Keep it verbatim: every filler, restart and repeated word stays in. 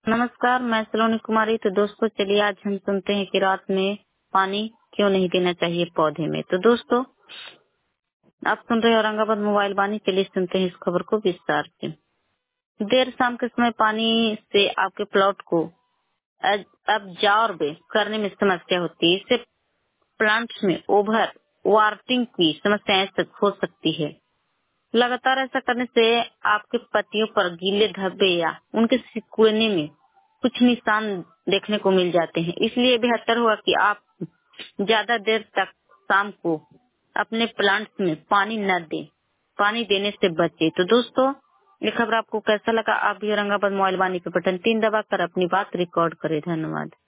नमस्कार, मैं सलोनी कुमारी। तो दोस्तों चलिए आज हम सुनते हैं कि रात में पानी क्यों नहीं देना चाहिए पौधे में। तो दोस्तों आप सुन रहे हैं औरंगाबाद मोबाइल वाणी। चलिए सुनते हैं इस खबर को विस्तार से। देर शाम के समय पानी से आपके प्लॉट को एब्जॉर्ब करने में समस्या होती है। इससे प्लांट्स में ओवर वाटरिंग की समस्याएं तक हो सकती है। लगातार ऐसा करने से आपके पत्तियों पर गीले धब्बे या उनके सिकुड़ने में कुछ निशान देखने को मिल जाते हैं। इसलिए बेहतर होगा कि आप ज्यादा देर तक शाम को अपने प्लांट्स में पानी न दें, पानी देने से बचें। तो दोस्तों ये खबर आपको कैसा लगा? आप भी औरंगाबाद मोबाइल वाणी पे बटन तीन दबाकर अपनी बात रिकॉर्ड करें। धन्यवाद।